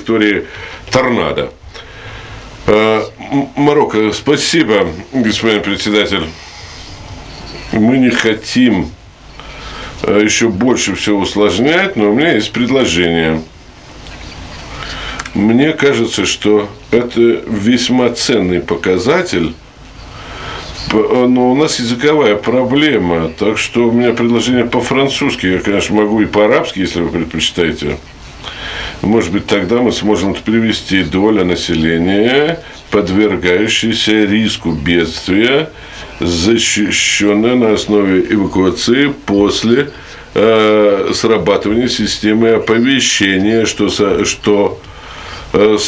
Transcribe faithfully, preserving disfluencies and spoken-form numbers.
траектории торнадо. Марокко, спасибо, господин председатель. Мы не хотим еще больше все усложнять, но у меня есть предложение. Мне кажется, что это весьма ценный показатель, но у нас языковая проблема, так что у меня предложение по-французски. Я, конечно, могу и по-арабски, если вы предпочитаете. Может быть, тогда мы сможем это перевести: доля населения, подвергающаяся риску бедствия, защищенная на основе эвакуации после э, срабатывания системы оповещения, что, что э,